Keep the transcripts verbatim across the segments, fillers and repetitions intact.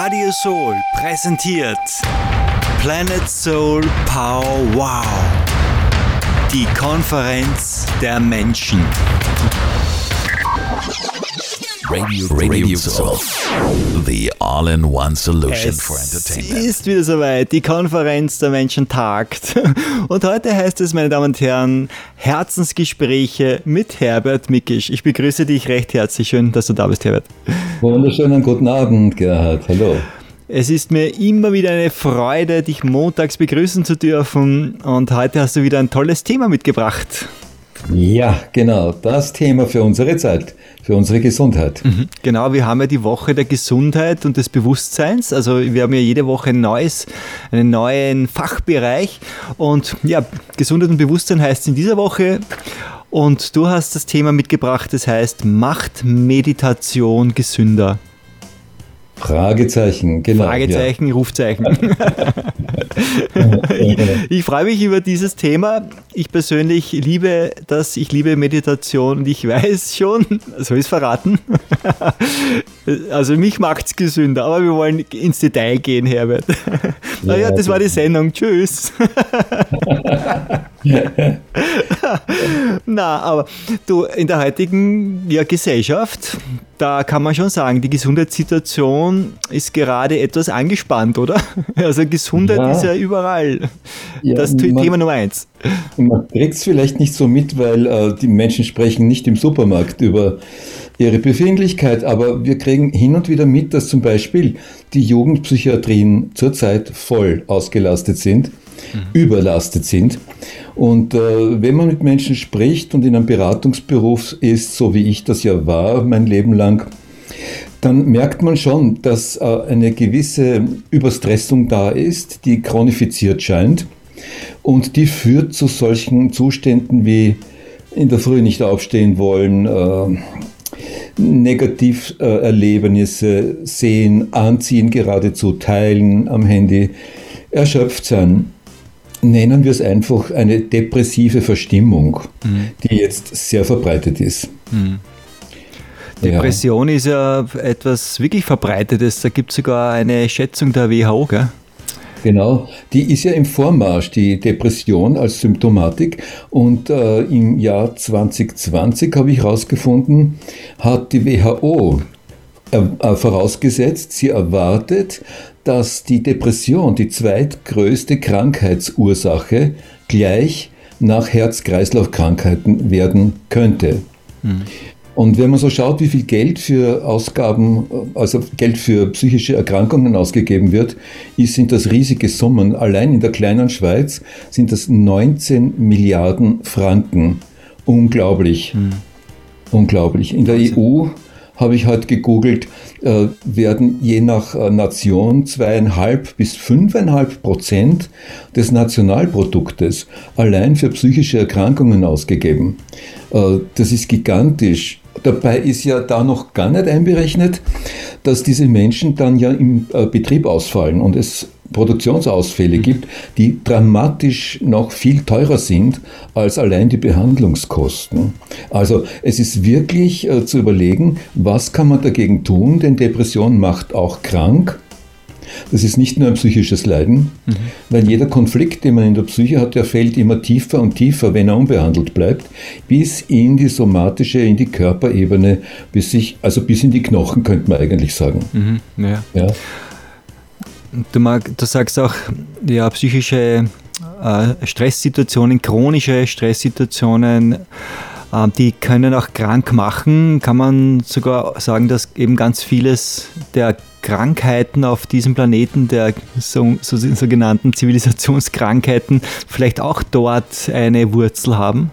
Radio Soul präsentiert Planet Soul Power Wow. Die Konferenz der Menschen. Radio, Radio Soul, the all-in-one solution es for entertainment. Es ist wieder soweit, die Konferenz der Menschen tagt. Und heute heißt es, meine Damen und Herren, Herzensgespräche mit Herbert Mikisch. Ich begrüße dich recht herzlich. Schön, dass du da bist, Herbert. Wunderschönen guten Abend, Gerhard. Hallo. Es ist mir immer wieder eine Freude, dich montags begrüßen zu dürfen. Und heute hast du wieder ein tolles Thema mitgebracht. Ja, genau. Das Thema für unsere Zeit, für unsere Gesundheit. Mhm, genau, wir haben ja die Woche der Gesundheit und des Bewusstseins. Also wir haben ja jede Woche ein neues, einen neuen Fachbereich. Und ja, Gesundheit und Bewusstsein heißt in dieser Woche. Und du hast das Thema mitgebracht, das heißt, macht Meditation gesünder? Fragezeichen, genau. Fragezeichen, ja. Rufzeichen. ich, ich freue mich über dieses Thema. Ich persönlich liebe das, ich liebe Meditation und ich weiß schon, soll ich es verraten? Also mich macht es gesünder, aber wir wollen ins Detail gehen, Herbert. Naja, ja, das war die Sendung. Tschüss. Na, aber du, in der heutigen ja, Gesellschaft, da kann man schon sagen, die Gesundheitssituation ist gerade etwas angespannt, oder? Also Gesundheit ja. ist ja überall. Ja, das ist Thema Nummer eins. Man kriegt es vielleicht nicht so mit, weil äh, die Menschen sprechen nicht im Supermarkt über ihre Befindlichkeit, aber wir kriegen hin und wieder mit, dass zum Beispiel die Jugendpsychiatrien zurzeit voll ausgelastet sind, mhm. überlastet sind. Und äh, wenn man mit Menschen spricht und in einem Beratungsberuf ist, so wie ich das ja war, mein Leben lang, dann merkt man schon, dass äh, eine gewisse Überstressung da ist, die chronifiziert scheint. Und die führt zu solchen Zuständen wie in der Früh nicht aufstehen wollen, äh, Negativerlebnisse sehen, anziehen, geradezu teilen am Handy, erschöpft sein. Nennen wir es einfach eine depressive Verstimmung, mhm. die jetzt sehr verbreitet ist. Mhm. Depression ja. ist ja etwas wirklich Verbreitetes. Da gibt es sogar eine Schätzung der W H O, gell? Genau, die ist ja im Vormarsch, die Depression als Symptomatik. Und äh, im Jahr zwanzig zwanzig, habe ich herausgefunden, hat die W H O äh, äh, vorausgesetzt, sie erwartet, dass die Depression die zweitgrößte Krankheitsursache gleich nach Herz-Kreislauf-Krankheiten werden könnte. Hm. Und wenn man so schaut, wie viel Geld für Ausgaben, also Geld für psychische Erkrankungen ausgegeben wird, sind das riesige Summen. Allein in der kleinen Schweiz sind das neunzehn Milliarden Franken. Unglaublich. Hm. Unglaublich. In der E U, habe ich heute gegoogelt, äh, werden je nach äh, Nation zweieinhalb bis fünfeinhalb Prozent des Nationalproduktes allein für psychische Erkrankungen ausgegeben. Äh, das ist gigantisch. Dabei ist ja da noch gar nicht einberechnet, dass diese Menschen dann ja im äh, Betrieb ausfallen und es Produktionsausfälle gibt, die dramatisch noch viel teurer sind als allein die Behandlungskosten. Also es ist wirklich äh, zu überlegen, was kann man dagegen tun, denn Depression macht auch krank. Das ist nicht nur ein psychisches Leiden, mhm. weil jeder Konflikt, den man in der Psyche hat, der fällt immer tiefer und tiefer, wenn er unbehandelt bleibt, bis in die somatische, in die Körperebene, bis sich, also bis in die Knochen, könnte man eigentlich sagen. Mhm. Ja. Ja. Du, mag, du sagst auch, ja, psychische äh, Stresssituationen, chronische Stresssituationen, äh, die können auch krank machen. Kann man sogar sagen, dass eben ganz vieles der Krankheiten auf diesem Planeten, der so, so, sogenannten Zivilisationskrankheiten, vielleicht auch dort eine Wurzel haben?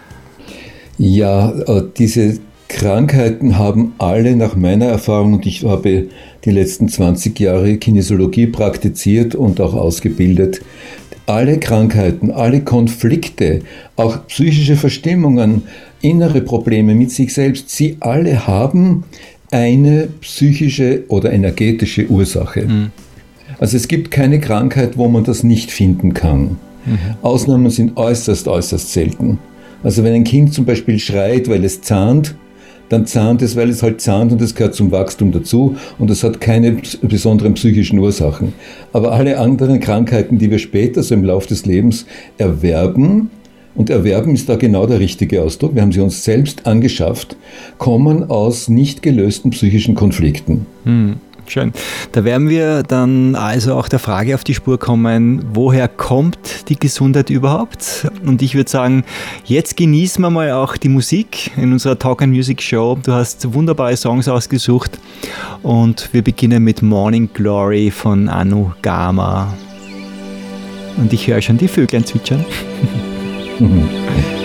Ja, äh, diese Krankheiten haben alle nach meiner Erfahrung, und ich habe die letzten zwanzig Jahre Kinesiologie praktiziert und auch ausgebildet, alle Krankheiten, alle Konflikte, auch psychische Verstimmungen, innere Probleme mit sich selbst, sie alle haben eine psychische oder energetische Ursache. Mhm. Also es gibt keine Krankheit, wo man das nicht finden kann. Mhm. Ausnahmen sind äußerst, äußerst selten. Also wenn ein Kind zum Beispiel schreit, weil es zahnt, dann zahnt es, weil es halt zahnt und es gehört zum Wachstum dazu und es hat keine besonderen psychischen Ursachen. Aber alle anderen Krankheiten, die wir später so im Laufe des Lebens erwerben, und erwerben ist da genau der richtige Ausdruck, wir haben sie uns selbst angeschafft, kommen aus nicht gelösten psychischen Konflikten. Hm. Schön. Da werden wir dann also auch der Frage auf die Spur kommen, woher kommt die Gesundheit überhaupt? Und ich würde sagen, jetzt genießen wir mal auch die Musik in unserer Talk and Music Show. Du hast wunderbare Songs ausgesucht und wir beginnen mit Morning Glory von Anu Gama. Und ich höre schon die Vöglein zwitschern. Mhm.